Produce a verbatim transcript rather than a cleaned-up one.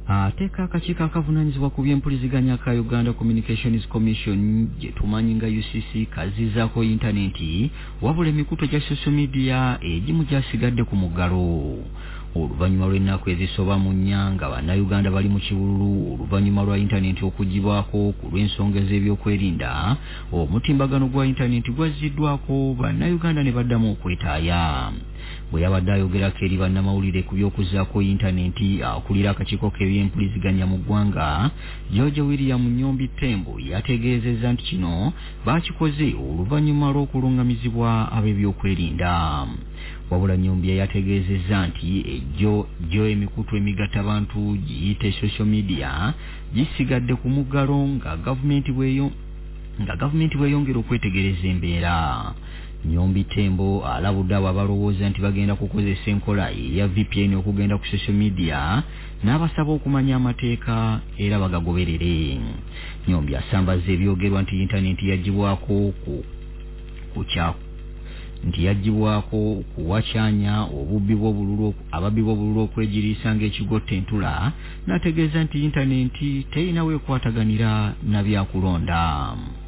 Ateeka akakiiko akavunaanyizibwa ku by'empuliziganya ka Uganda Communications Commission gye tumanyi nga U C C kazizzaako intaneti wabula emikutu gya social media egimu gyasigadde ku muggalo. Oluvannyuma lw'ennaku ezisoba mu nnya nga bannayuganda bali mu kibululu oluvannyuma lwa intaneti okugibwako ku lw'ensonga z'ebyokwerinda, omutimbagano gwa intaneti gwazziddwako bannayuganda ne baddamu okwetaaya. Bwe yabadde ayogerako eri bannamawulire ku by'okuzzaako intaneti akulira akakiiko k'ebyempuliziganya mu ggwanga, George William Nyombi Tembo yategeezezza nti kino baakikoze oluvannyuma lw'okulungamizibwa ab'ebyokwerinda. Wabula Nyombi yategeezezza nti ejjo gyo emikutu emigattabantu giyite social media gisigadde ku muggalo nga gavumenti bweyo nga gavumenti bweyongera okwetegereza embeera. Nyombi Tembo alabudde abo abalowooza nti bagenda kukozesa enkola eya V P N okugenda ku social media n'abasaba okumanya amateeka era bagagoberere. Nyombi asambaza ebyogerwa nti intaneti yagibwako ku ku kyaku nti yagibwako kuwakyanya obubbi bw'obululu ababbi bw'obululu okwegiriisa ng'ekigotta entula, n'ategeeza nti intaneti terina weekwataganira na byakulonda.